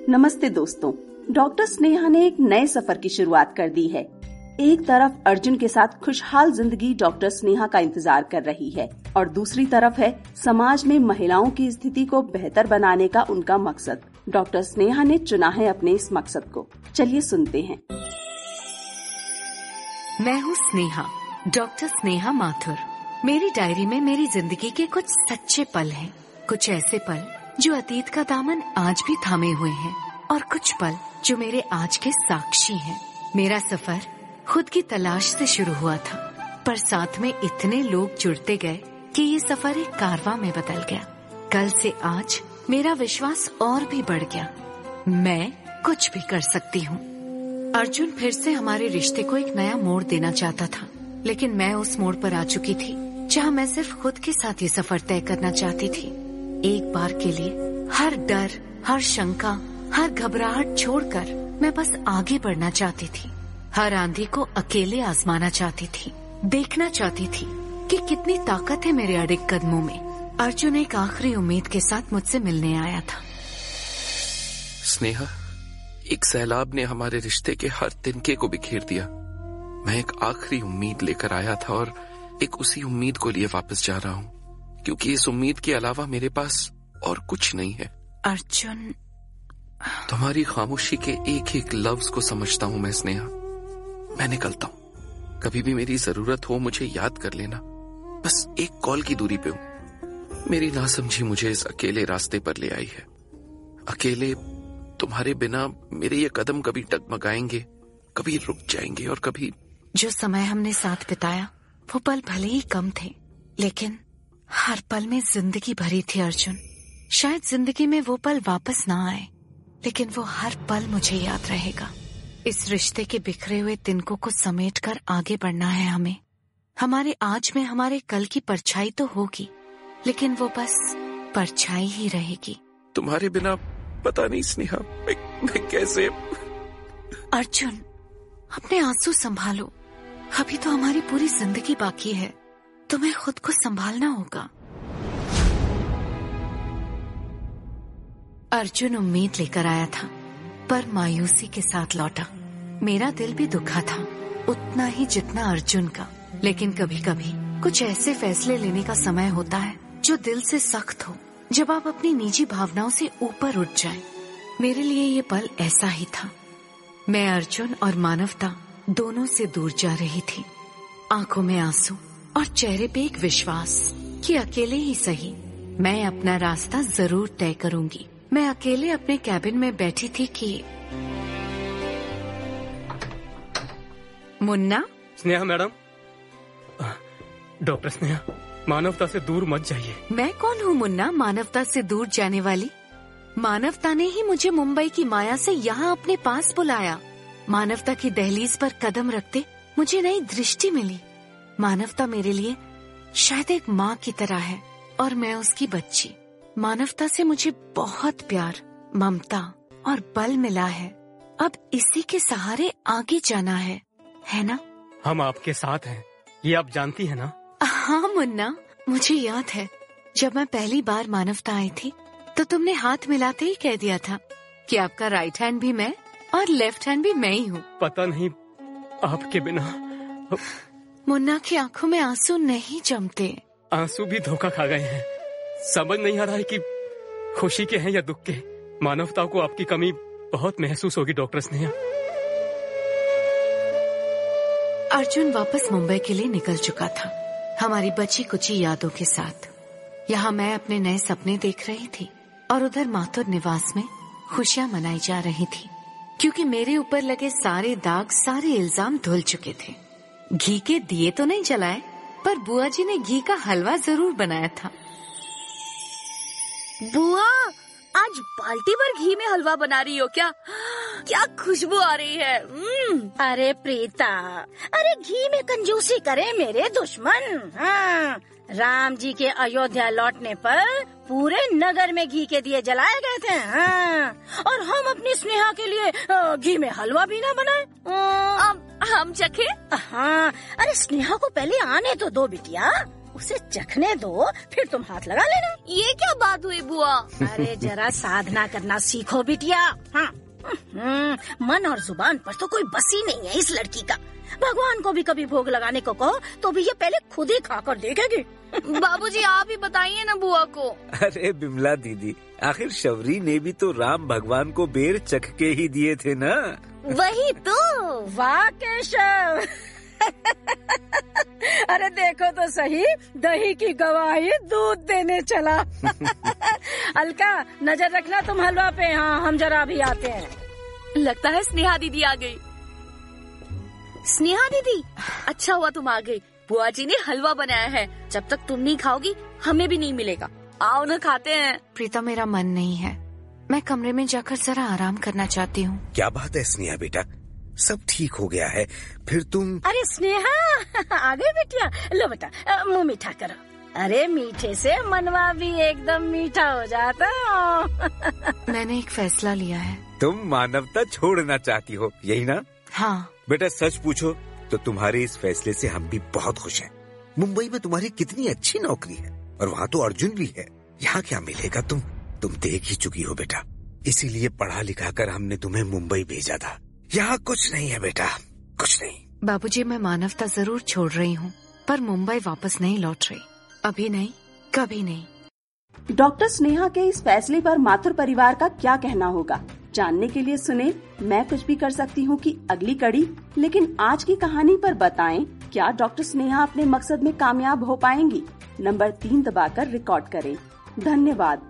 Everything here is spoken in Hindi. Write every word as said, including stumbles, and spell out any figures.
नमस्ते दोस्तों, डॉक्टर स्नेहा ने एक नए सफर की शुरुआत कर दी है। एक तरफ अर्जुन के साथ खुशहाल जिंदगी डॉक्टर स्नेहा का इंतजार कर रही है और दूसरी तरफ है समाज में महिलाओं की स्थिति को बेहतर बनाने का उनका मकसद। डॉक्टर स्नेहा ने चुना है अपने इस मकसद को। चलिए सुनते हैं। मैं हूँ स्नेहा, डॉक्टर स्नेहा माथुर। मेरी डायरी में मेरी जिंदगी के कुछ सच्चे पल हैं, कुछ ऐसे पल जो अतीत का दामन आज भी थामे हुए हैं और कुछ पल जो मेरे आज के साक्षी हैं। मेरा सफर खुद की तलाश से शुरू हुआ था, पर साथ में इतने लोग जुड़ते गए कि ये सफर एक कारवां में बदल गया। कल से आज मेरा विश्वास और भी बढ़ गया। मैं कुछ भी कर सकती हूँ। अर्जुन फिर से हमारे रिश्ते को एक नया मोड़ देना चाहता था, लेकिन मैं उस मोड़ पर आ चुकी थी जहाँ मैं सिर्फ खुद के साथ ये सफर तय करना चाहती थी। एक बार के लिए हर डर, हर शंका, हर घबराहट छोड़कर मैं बस आगे बढ़ना चाहती थी। हर आंधी को अकेले आजमाना चाहती थी। देखना चाहती थी कि कितनी ताकत है मेरे अडिग कदमों में। अर्जुन एक आखिरी उम्मीद के साथ मुझसे मिलने आया था। स्नेहा, एक सैलाब ने हमारे रिश्ते के हर तिनके को बिखेर दिया। मैं एक आखिरी उम्मीद लेकर आया था और एक उसी उम्मीद को लिए वापस जा रहा हूँ, क्योंकि इस उम्मीद के अलावा मेरे पास और कुछ नहीं है। अर्जुन, तुम्हारी खामोशी के एक एक लफ्ज को समझता हूँ मैं स्नेहा। मैं निकलता हूँ। कभी भी मेरी जरूरत हो मुझे याद कर लेना। बस एक कॉल की दूरी पे हूँ। मेरी नासमझी मुझे इस अकेले रास्ते पर ले आई है। अकेले तुम्हारे बिना मेरे ये कदम कभी डगमगाएंगे, कभी रुक जाएंगे और कभी। जो समय हमने साथ बिताया वो पल भले ही कम थे, लेकिन हर पल में जिंदगी भरी थी अर्जुन। शायद जिंदगी में वो पल वापस ना आए, लेकिन वो हर पल मुझे याद रहेगा। इस रिश्ते के बिखरे हुए तिनकों को समेटकर आगे बढ़ना है हमें। हमारे आज में हमारे कल की परछाई तो होगी, लेकिन वो बस परछाई ही रहेगी। तुम्हारे बिना पता नहीं स्नेहा मैं, मैं कैसे। अर्जुन, अपने आंसू संभालो। अभी तो हमारी पूरी जिंदगी बाकी है। तुम्हें खुद को संभालना होगा। अर्जुन उम्मीद लेकर आया था, पर मायूसी के साथ लौटा। मेरा दिल भी दुखा था, उतना ही जितना अर्जुन का। लेकिन कभी कभी कुछ ऐसे फैसले लेने का समय होता है जो दिल से सख्त हो, जब आप अपनी निजी भावनाओं से ऊपर उठ जाएं। मेरे लिए ये पल ऐसा ही था। मैं अर्जुन और मानवता दोनों से दूर जा रही थी। आंखों में आंसू और चेहरे पे एक विश्वास कि अकेले ही सही मैं अपना रास्ता जरूर तय करूंगी। मैं अकेले अपने कैबिन में बैठी थी कि मुन्ना। स्नेहा मैडम, डॉक्टर स्नेहा, मानवता से दूर मत जाइए। मैं कौन हूँ मुन्ना, मानवता से दूर जाने वाली? मानवता ने ही मुझे मुंबई की माया से यहाँ अपने पास बुलाया। मानवता की दहलीज पर कदम रखते मुझे नई दृष्टि मिली। मानवता मेरे लिए शायद एक माँ की तरह है और मैं उसकी बच्ची। मानवता से मुझे बहुत प्यार, ममता और बल मिला है। अब इसी के सहारे आगे जाना है, है ना? हम आपके साथ हैं, ये आप जानती है ना? हाँ मुन्ना, मुझे याद है जब मैं पहली बार मानवता आई थी तो तुमने हाथ मिलाते ही कह दिया था कि आपका राइट हैंड भी मैं और लेफ्ट हैंड भी मैं ही हूँ। पता नहीं आपके बिना। मुन्ना की आंखों में आंसू नहीं जमते। आंसू भी धोखा खा गए हैं। समझ नहीं आ रहा है कि खुशी के हैं या दुख के। मानवता को आपकी कमी बहुत महसूस होगी डॉक्टर स्नेहा। अर्जुन वापस मुंबई के लिए निकल चुका था, हमारी बची कुची यादों के साथ। यहाँ मैं अपने नए सपने देख रही थी और उधर माथुर निवास में खुशियाँ मनाई जा रही थी, क्योंकि मेरे ऊपर लगे सारे दाग, सारे इल्जाम धुल चुके थे। घी के दिए तो नहीं जलाए, पर बुआ जी ने घी का हलवा जरूर बनाया था। बुआ, आज बाल्टी भर घी में हलवा बना रही हो क्या? क्या खुशबू आ रही है। अरे प्रीता, अरे घी में कंजूसी करे मेरे दुश्मन। हाँ, राम जी के अयोध्या लौटने पर पूरे नगर में घी के दिए जलाए गए थे। हाँ, और हम अपनी स्नेहा के लिए घी में हलवा भी ना बनाए। अब हम चखे? हाँ, अरे स्नेहा को पहले आने तो दो बिटिया, उसे चखने दो, फिर तुम हाथ लगा लेना। ये क्या बात हुई बुआ? अरे जरा साधना करना सीखो बिटिया। हाँ, मन और जुबान पर तो कोई बस ही नहीं है इस लड़की का। भगवान को भी कभी भोग लगाने को कहो तो भी ये पहले खुद ही खाकर देखेगी। बाबूजी आप ही बताइए ना बुआ को। अरे बिमला दीदी, आखिर शबरी ने भी तो राम भगवान को बेर चख के ही दिए थे ना। वही तो। वाह केशव। अरे देखो तो सही, दही की गवाही दूध देने चला। अलका नजर रखना तुम हलवा पे। हाँ, हम जरा अभी आते हैं। लगता है स्नेहा दीदी आ गई। स्नेहा दीदी, अच्छा हुआ तुम आ गई। बुआ जी ने हलवा बनाया है, जब तक तुम नहीं खाओगी हमें भी नहीं मिलेगा। आओ ना खाते हैं। प्रीता, मेरा मन नहीं है, मैं कमरे में जाकर जरा आराम करना चाहती हूँ। क्या बात है स्नेहा बेटा, सब ठीक हो गया है, फिर तुम। अरे स्नेहा आ गई बेटिया। लो बेटा मुँह मीठा करो। अरे मीठे से मनवा भी एकदम मीठा हो जाता। मैंने एक फैसला लिया है। तुम मानवता छोड़ना चाहती हो, यही ना? हाँ बेटा सच पूछो तो तुम्हारे इस फैसले से हम भी बहुत खुश हैं। मुंबई में तुम्हारी कितनी अच्छी नौकरी है और वहाँ तो अर्जुन भी है। यहाँ क्या मिलेगा, तुम तुम देख ही चुकी हो बेटा। इसीलिए पढ़ा लिखा कर हमने तुम्हें मुंबई भेजा था। यहाँ कुछ नहीं है बेटा, कुछ नहीं। बाबूजी, मैं मानवता जरूर छोड़ रही हूँ, पर मुंबई वापस नहीं लौट रही। अभी नहीं, कभी नहीं। डॉक्टर स्नेहा के इस फैसले पर माथुर परिवार का क्या कहना होगा, जानने के लिए सुने मैं कुछ भी कर सकती हूँ की अगली कड़ी। लेकिन आज की कहानी पर बताएं, क्या डॉक्टर स्नेहा अपने मकसद में कामयाब हो पाएंगी? नंबर तीन दबाकर रिकॉर्ड करें। धन्यवाद।